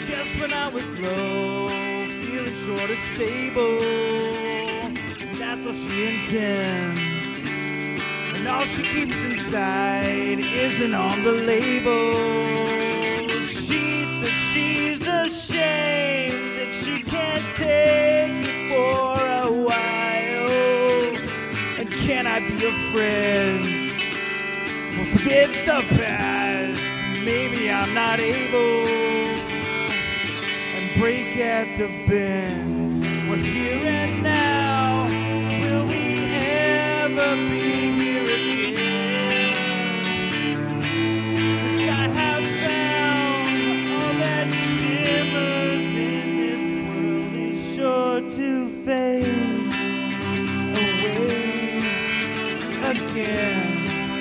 Just when I was low, feeling short of stable, that's all she intends. And all she keeps inside isn't on the label. She says she's ashamed and she can't take it for a while. And can I be a friend? Well, forget the past, maybe I'm not able. And break at the bend, we're here and now. Will we ever be here again? 'Cause I have found all that shimmers in this world is sure to fade away again.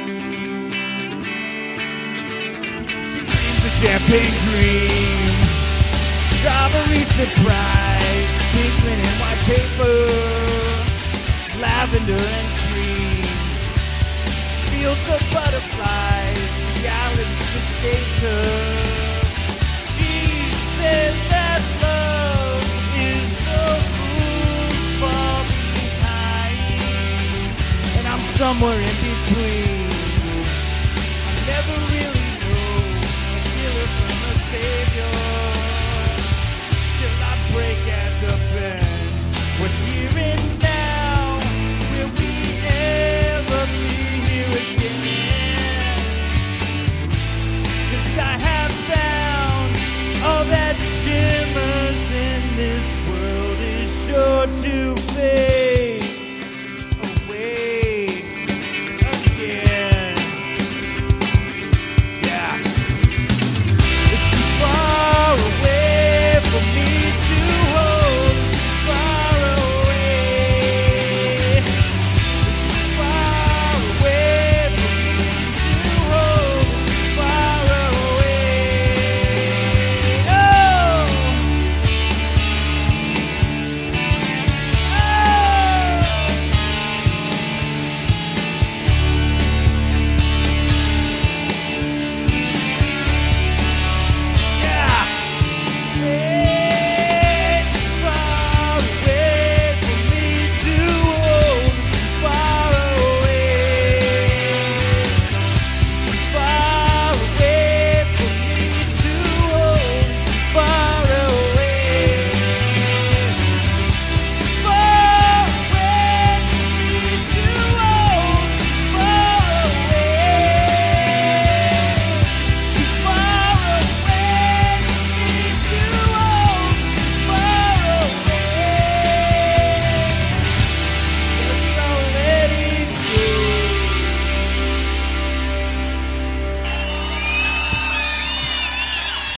She dreams a champagne dream, strawberry surprise, pigment and white paper, lavender and cream, fields of butterflies, gallons of skater. She says that love is the food for behind, and I'm somewhere in between.